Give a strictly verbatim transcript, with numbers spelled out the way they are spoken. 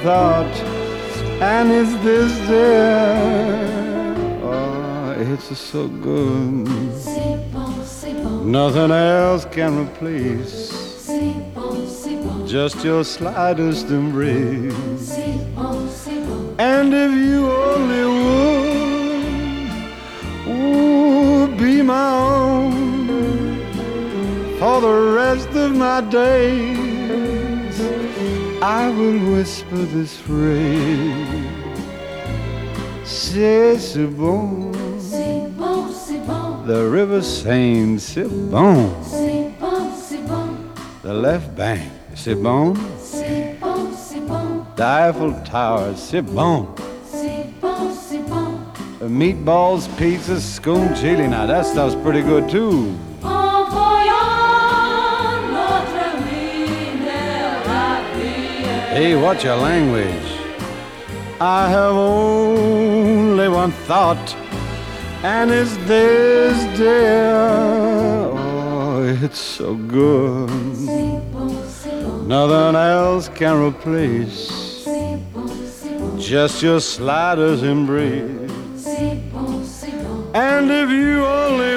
thought. And it's this dear, oh, it's so good. C'est bon, c'est bon. Nothing else can replace C'est bon, c'est bon. just your slightest embrace. C'est bon, c'est bon. And if you only would, ooh, be my own for the rest of my days, I will whisper this phrase. C'est c'est bon. C'est bon, c'est bon. The river Seine, c'est bon. C'est bon, c'est bon. The left bank, c'est bon. C'est bon, c'est bon. The Eiffel Tower, c'est bon. C'est bon, c'est bon. The meatballs, pizza, scone chili. Now that stuff's pretty good too. En voyant notre minéral. Hey, what's your language? I have only one thought, and it's this, dear. Oh, it's so good. C'est bon, c'est bon. Nothing else can replace C'est bon, c'est bon. just your slightest embrace. C'est bon, c'est bon. And if you only